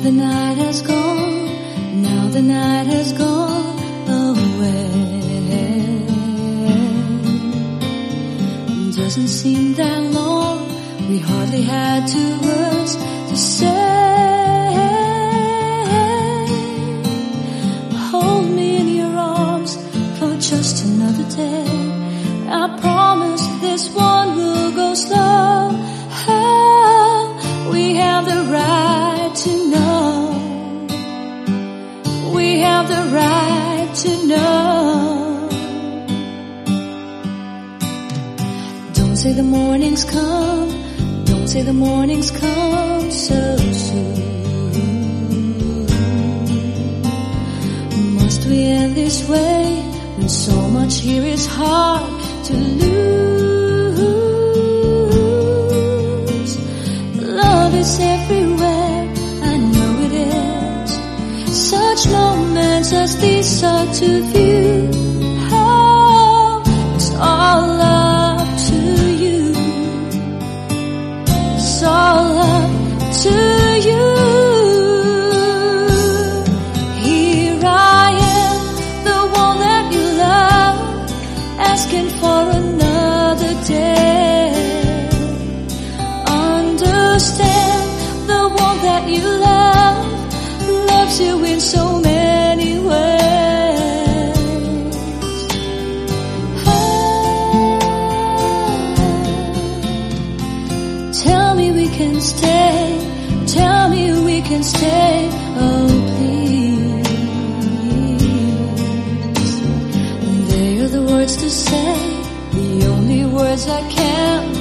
the night has gone, now the night has gone away. Doesn't seem that long, we hardly had 2 words to say. Hold me in your arms for just another day. I promise this one will go slow. We have the right to know. We have the right to know. Don't say the morning's come. Don't say the morning's come so soon. Must we end this way when so much here is hard to lose? Love is everywhere, I know it is. Such moments as these are to view. Oh, it's all up to you. It's all up to you. Here I am, the one that you love, asking for another day. Understand, the one that you love loves you in so many ways. Tell me we can stay. Tell me we can stay. Oh please. They are the words to say, the only words I can't